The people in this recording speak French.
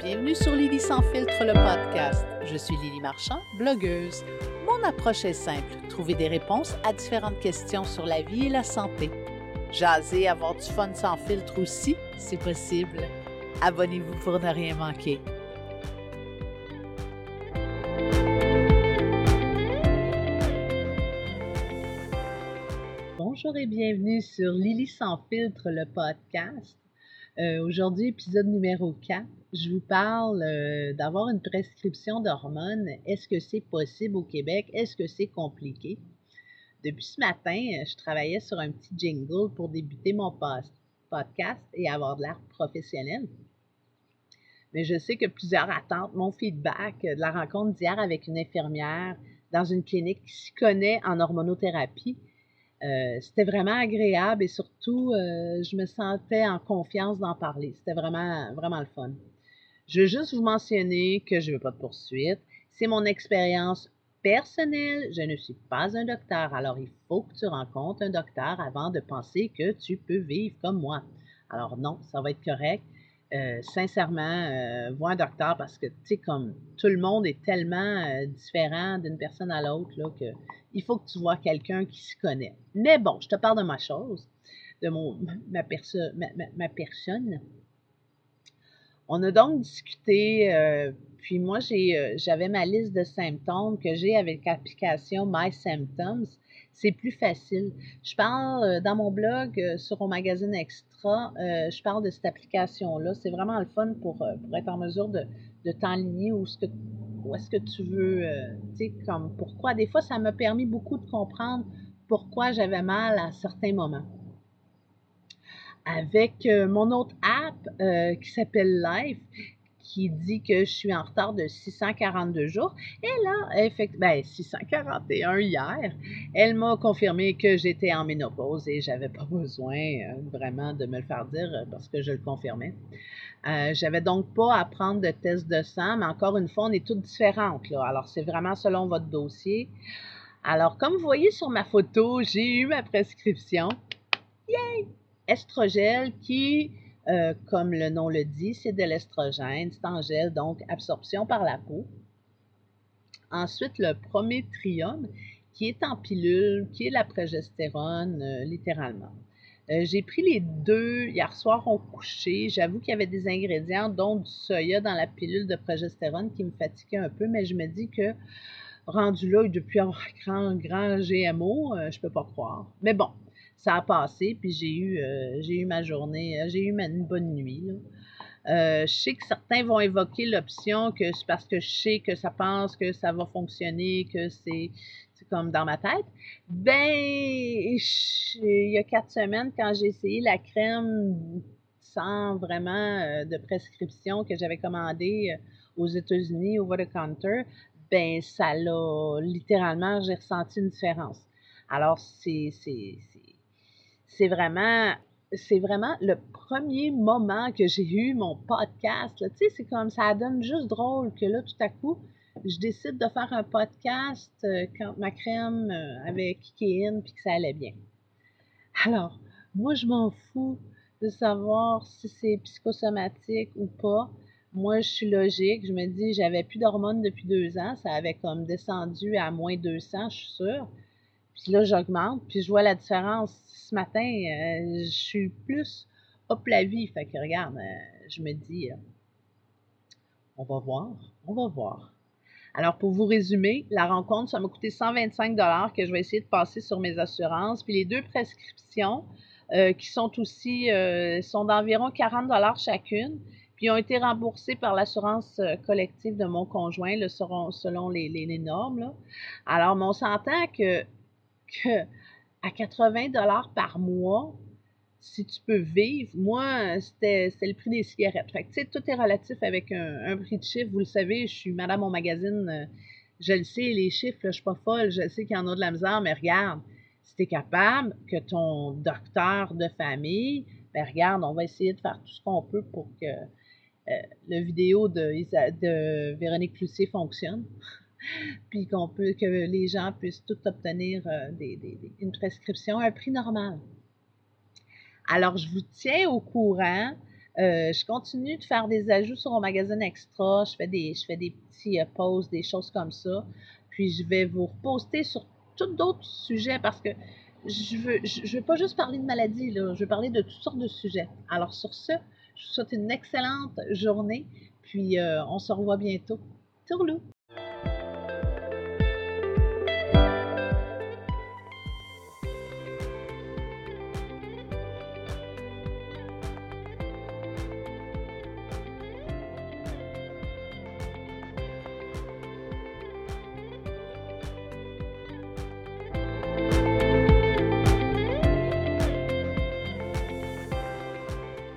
Bienvenue sur Lily sans filtre, le podcast. Je suis Lily Marchand, blogueuse. Mon approche est simple, trouver des réponses à différentes questions sur la vie et la santé. Jaser, avoir du fun sans filtre aussi, c'est possible. Abonnez-vous pour ne rien manquer. Bonjour et bienvenue sur Lily sans filtre, le podcast. Aujourd'hui, épisode numéro 4. Je vous parle d'avoir une prescription d'hormones. Est-ce que c'est possible au Québec? Est-ce que c'est compliqué? Depuis ce matin, je travaillais sur un petit jingle pour débuter mon podcast et avoir de l'air professionnel. Mais je sais que plusieurs attendent mon feedback de la rencontre d'hier avec une infirmière dans une clinique qui s'y connaît en hormonothérapie. C'était vraiment agréable et surtout, je me sentais en confiance d'en parler. C'était vraiment, vraiment le fun. Je veux juste vous mentionner que je ne veux pas de poursuite. C'est mon expérience personnelle. Je ne suis pas un docteur. Alors, il faut que tu rencontres un docteur avant de penser que tu peux vivre comme moi. Alors non, ça va être correct. Sincèrement, vois un docteur parce que, tu sais, comme tout le monde est tellement différent d'une personne à l'autre, là, que il faut que tu vois quelqu'un qui s'y connaît. Mais bon, je te parle de ma chose, de ma personne. On a donc discuté, puis moi, j'avais ma liste de symptômes que j'ai avec l'application My Symptoms. C'est plus facile. Je parle dans mon blog, sur mon magazine Extra, je parle de cette application-là. C'est vraiment le fun pour être en mesure de t'enligner où est-ce que tu veux, tu sais, comme pourquoi. Des fois, ça m'a permis beaucoup de comprendre pourquoi j'avais mal à certains moments. Avec mon autre app qui s'appelle Life, qui dit que je suis en retard de 642 jours. Et là, 641 hier, elle m'a confirmé que j'étais en ménopause et j'avais pas besoin vraiment de me le faire dire parce que je le confirmais. J'avais donc pas à prendre de test de sang, mais encore une fois, on est toutes différentes, là. Alors, c'est vraiment selon votre dossier. Alors, comme vous voyez sur ma photo, j'ai eu ma prescription. Yay! Estrogel qui, comme le nom le dit, c'est de l'estrogène, c'est en gel, donc absorption par la peau. Ensuite, le prométrium qui est en pilule, qui est la progestérone, littéralement. J'ai pris les deux hier soir au coucher. J'avoue qu'il y avait des ingrédients, dont du soya dans la pilule de progestérone qui me fatiguait un peu, mais je me dis que rendu là, depuis avoir grand GMO, je peux pas croire. Mais bon, ça a passé, puis j'ai eu ma journée, une bonne nuit, là. Je sais que certains vont évoquer l'option que c'est parce que je sais que ça pense que ça va fonctionner, que c'est comme dans ma tête. Ben, il y a 4 semaines, quand j'ai essayé la crème sans vraiment de prescription que j'avais commandée aux États-Unis, au over-the-counter, ben ça l'a littéralement, j'ai ressenti une différence. Alors, c'est vraiment le premier moment que j'ai eu mon podcast. Tu sais, c'est comme ça donne juste drôle que là, tout à coup, je décide de faire un podcast quand ma crème avait kické in puis que ça allait bien. Alors, moi, je m'en fous de savoir si c'est psychosomatique ou pas. Moi, je suis logique. Je me dis, j'avais plus d'hormones depuis 2 ans. Ça avait comme descendu à moins 200, je suis sûre. Puis là, j'augmente, puis je vois la différence. Ce matin, je suis plus hop la vie. Fait que regarde, je me dis, on va voir. Alors, pour vous résumer, la rencontre, ça m'a coûté 125 $ que je vais essayer de passer sur mes assurances. Puis les 2 prescriptions, qui sont aussi, sont d'environ 40 $ chacune, puis ont été remboursées par l'assurance collective de mon conjoint, là, selon les normes, là. Alors, mais on s'entend que à 80 $ par mois, si tu peux vivre, moi, c'était le prix des cigarettes. Fait que, tu sais, tout est relatif avec un prix de chiffre. Vous le savez, je suis madame au magazine, je le sais, les chiffres, là, je suis pas folle, je sais qu'il y en a de la misère, mais regarde, si tu es capable que ton docteur de famille, ben regarde, on va essayer de faire tout ce qu'on peut pour que le vidéo de Véronique Cloutier fonctionne. Puis que les gens puissent tout obtenir une prescription à un prix normal. Alors, je vous tiens au courant Je continue de faire des ajouts sur mon magazine extra. Je fais des petits posts, des choses comme ça. Puis je vais vous reposter sur tout d'autres sujets parce que je veux pas juste parler de maladies, là. Je veux parler de toutes sortes de sujets. Alors sur ce, je vous souhaite une excellente journée. Puis on se revoit bientôt. Tourlou!